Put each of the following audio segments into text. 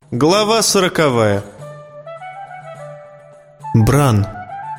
Глава 40. Бран.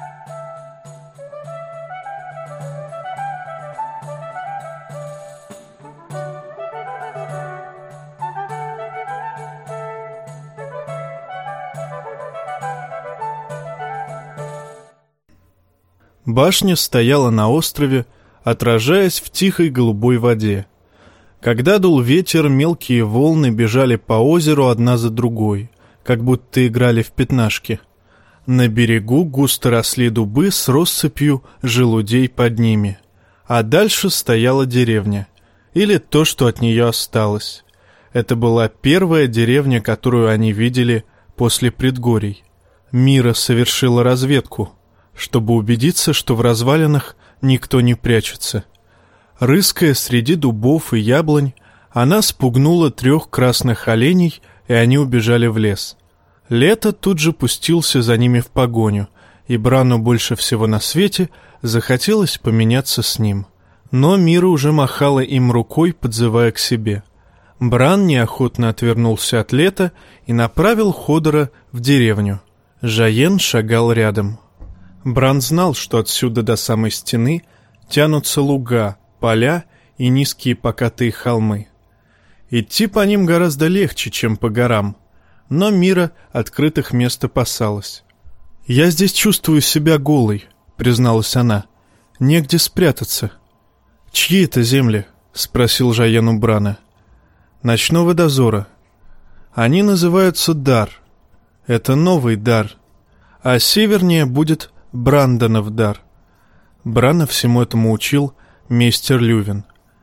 Башня стояла на острове, отражаясь в тихой голубой воде. Когда дул ветер, мелкие волны бежали по озеру одна за другой, как будто играли в пятнашки. На берегу густо росли дубы с россыпью желудей под ними. А дальше стояла деревня, или то, что от нее осталось. Это была первая деревня, которую они видели после предгорий. Мира совершила разведку, чтобы убедиться, что в развалинах никто не прячется. Рыская среди дубов и яблонь, она спугнула 3 красных оленей, и они убежали в лес. Лето тут же пустился за ними в погоню, и Брану больше всего на свете захотелось поменяться с ним. Но Мира уже махала им рукой, подзывая к себе. Бран неохотно отвернулся от Лета и направил Ходора в деревню. Жаен шагал рядом. Бран знал, что отсюда до самой стены тянутся луга, поля и низкие покатые холмы. Идти по ним гораздо легче, чем по горам, но Мира открытых мест опасалась. «Я здесь чувствую себя голой», — призналась она. «Негде спрятаться». «Чьи это земли?» — спросил Жаен у Брана. «Ночного дозора. Они называются Дар. Это новый Дар. А севернее будет Брандонов Дар». Брана всему этому учил мейстер Лювин.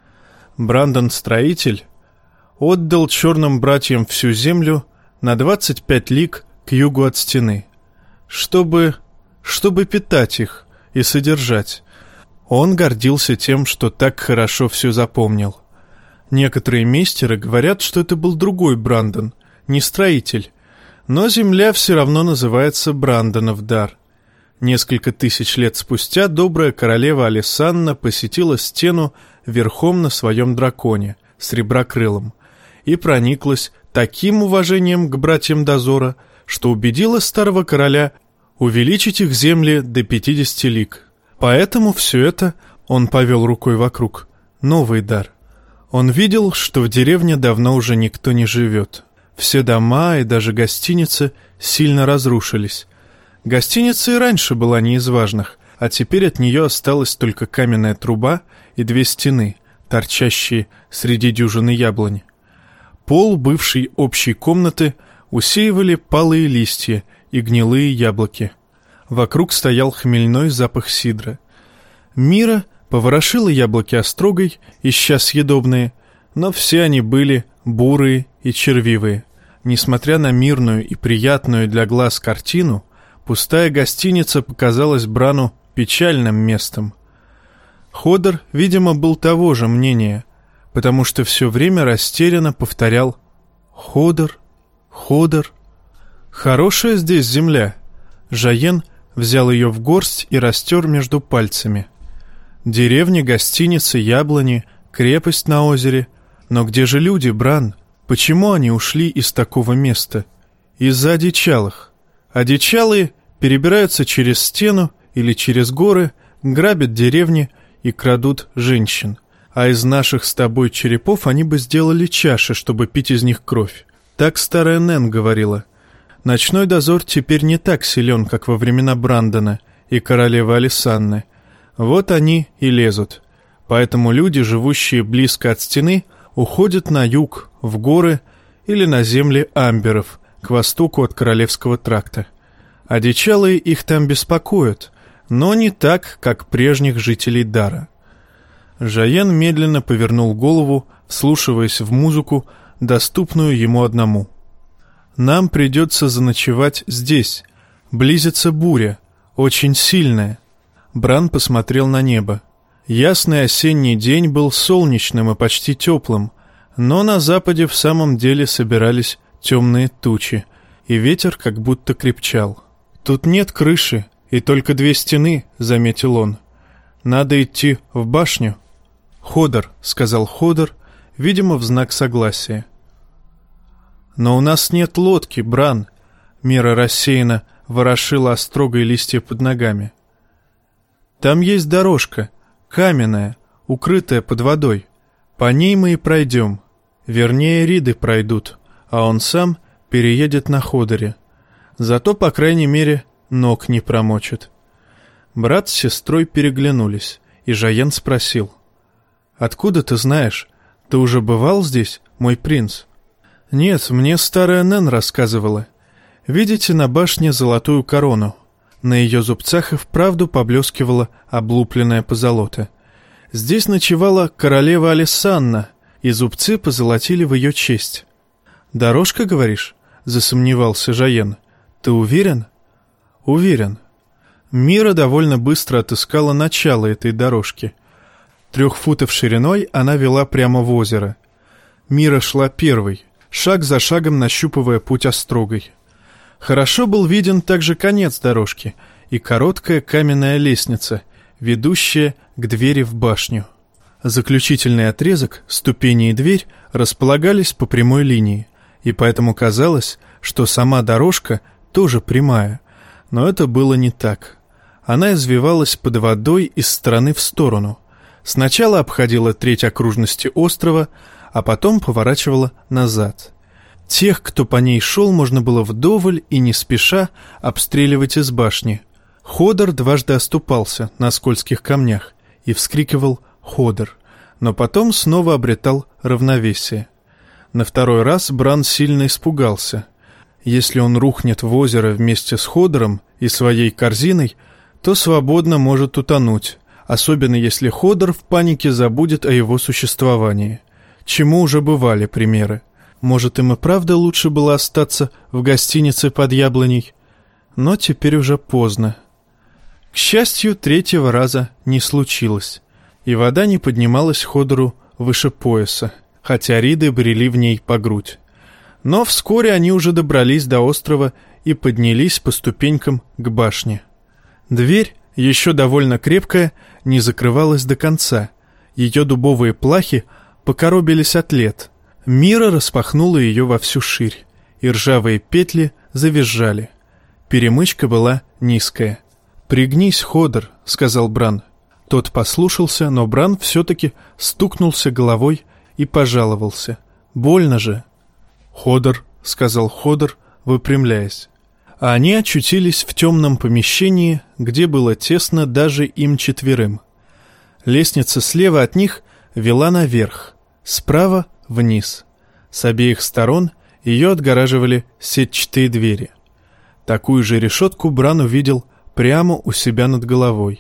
Брандон-строитель отдал черным братьям всю землю на 25 лиг к югу от стены, чтобы питать их и содержать. Он гордился тем, что так хорошо все запомнил. Некоторые мейстеры говорят, что это был другой Брандон, не строитель, но земля все равно называется Брандонов Дар. Несколько тысяч лет спустя добрая королева Алисанна посетила стену верхом на своем драконе, среброкрылом, и прониклась таким уважением к братьям дозора, что убедила старого короля увеличить их земли до 50 лиг. Поэтому все это, он повел рукой вокруг, новый дар. Он видел, что в деревне давно уже никто не живет. Все дома и даже гостиницы сильно разрушились. Гостиница и раньше была не из важных, а теперь от нее осталась только каменная труба и 2 стены, торчащие среди дюжины яблонь. Пол бывшей общей комнаты усеивали палые листья и гнилые яблоки. Вокруг стоял хмельной запах сидра. Мира поворошила яблоки острогой, ища съедобные, но все они были бурые и червивые. Несмотря на мирную и приятную для глаз картину, пустая гостиница показалась Брану печальным местом. Ходор, видимо, был того же мнения, потому что все время растерянно повторял «Ходор, Ходор». «Хорошая здесь земля». Жаен взял ее в горсть и растер между пальцами. Деревни, гостиницы, яблони, крепость на озере. Но где же люди, Бран? Почему они ушли из такого места? Из-за одичалых. Одичалые перебираются через стену или через горы, грабят деревни и крадут женщин. А из наших с тобой черепов они бы сделали чаши, чтобы пить из них кровь. Так старая Нэн говорила. Ночной дозор теперь не так силен, как во времена Брандона и королевы Алисанны. Вот они и лезут. Поэтому люди, живущие близко от стены, уходят на юг, в горы или на земли амберов, к востоку от Королевского тракта. Одичалые их там беспокоят, но не так, как прежних жителей Дара. Жаен медленно повернул голову, вслушиваясь в музыку, доступную ему одному. «Нам придется заночевать здесь. Близится буря, очень сильная». Бран посмотрел на небо. Ясный осенний день был солнечным и почти теплым, но на западе в самом деле собирались темные тучи, и ветер как будто крепчал. «Тут нет крыши, и только 2 стены», — заметил он. «Надо идти в башню». «Ходор», — сказал Ходор, видимо, в знак согласия. «Но у нас нет лодки, Бран!» Мира рассеянно ворошила острогой листья под ногами. «Там есть дорожка, каменная, укрытая под водой. По ней мы и пройдем. Вернее, Риды пройдут, а он сам переедет на ходоре. Зато, по крайней мере, ног не промочит». Брат с сестрой переглянулись, и Жаен спросил: «Откуда ты знаешь? Ты уже бывал здесь, мой принц?» «Нет, мне старая Нэн рассказывала. Видите на башне золотую корону? На ее зубцах и вправду поблескивала облупленная позолота. Здесь ночевала королева Алессанна, и зубцы позолотили в ее честь». «Дорожка, говоришь?» — засомневался Жаен. «Ты уверен?» «Уверен». Мира довольно быстро отыскала начало этой дорожки. 3 футов шириной она вела прямо в озеро. Мира шла первой, шаг за шагом нащупывая путь острогой. Хорошо был виден также конец дорожки и короткая каменная лестница, ведущая к двери в башню. Заключительный отрезок, ступени и дверь располагались по прямой линии, и поэтому казалось, что сама дорожка тоже прямая, но это было не так. Она извивалась под водой из стороны в сторону. Сначала обходила треть окружности острова, а потом поворачивала назад. Тех, кто по ней шел, можно было вдоволь и не спеша обстреливать из башни. Ходор дважды оступался на скользких камнях и вскрикивал «Ходор», но потом снова обретал равновесие. На второй раз Бран сильно испугался. Если он рухнет в озеро вместе с Ходором и своей корзиной, то свободно может утонуть, особенно если Ходор в панике забудет о его существовании. Чему уже бывали примеры. Может, им и правда лучше было остаться в гостинице под яблоней? Но теперь уже поздно. К счастью, 3-го раза не случилось, и вода не поднималась Ходору выше пояса, хотя Риды брели в ней по грудь. Но вскоре они уже добрались до острова и поднялись по ступенькам к башне. Дверь, еще довольно крепкая, не закрывалась до конца. Ее дубовые плахи покоробились от лет. Мира распахнула ее во всю ширь, и ржавые петли завизжали. Перемычка была низкая. «Пригнись, Ходор», — сказал Бран. Тот послушался, но Бран все-таки стукнулся головой и пожаловался. «Больно же». «Ходор», — сказал Ходор, выпрямляясь. А они очутились в темном помещении, где было тесно даже им 4. Лестница слева от них вела наверх, справа — вниз. С обеих сторон ее отгораживали сетчатые двери. Такую же решетку Бран увидел прямо у себя над головой.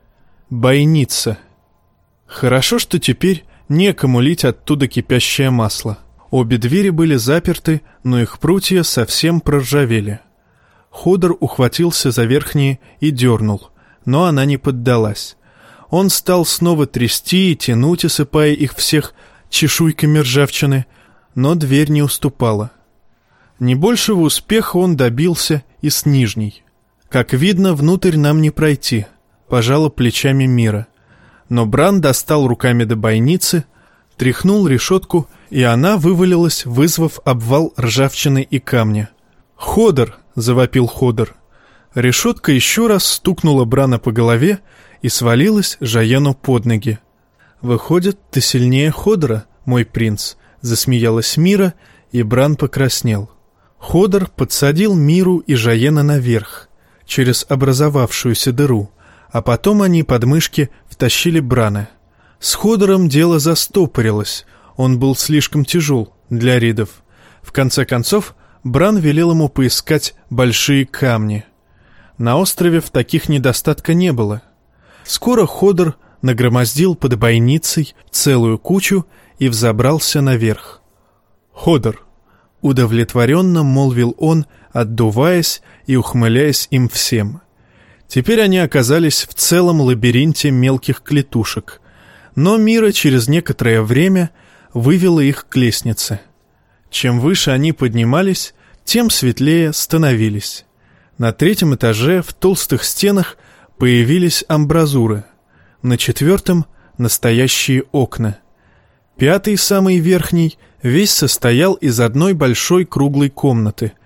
Бойница. Хорошо, что теперь некому лить оттуда кипящее масло. Обе двери были заперты, но их прутья совсем проржавели. Ходор ухватился за верхние и дернул, но она не поддалась. Он стал снова трясти и тянуть, осыпая их всех чешуйками ржавчины, но дверь не уступала. Не большего успеха он добился и с нижней. «Как видно, внутрь нам не пройти», — пожала плечами Мира. Но Бран достал руками до бойницы, тряхнул решетку, и она вывалилась, вызвав обвал ржавчины и камня. «Ходор!» — завопил Ходор. Решетка еще раз стукнула Брана по голове и свалилась Жаену под ноги. «Выходит, ты сильнее Ходора, мой принц», — засмеялась Мира, и Бран покраснел. Ходор подсадил Миру и Жаена наверх, через образовавшуюся дыру, а потом они под мышки втащили Брана. С Ходором дело застопорилось, он был слишком тяжел для ридов. В конце концов, Бран велел ему поискать большие камни. На острове в таких недостатка не было. Скоро Ходор нагромоздил под бойницей целую кучу и взобрался наверх. «Ходор!» — удовлетворенно молвил он, отдуваясь и ухмыляясь им всем. Теперь они оказались в целом лабиринте мелких клетушек, но Мира через некоторое время вывела их к лестнице. Чем выше они поднимались, тем светлее становились. На 3-м этаже в толстых стенах появились амбразуры, на 4-м — настоящие окна. 5, самый верхний, весь состоял из одной большой круглой комнаты.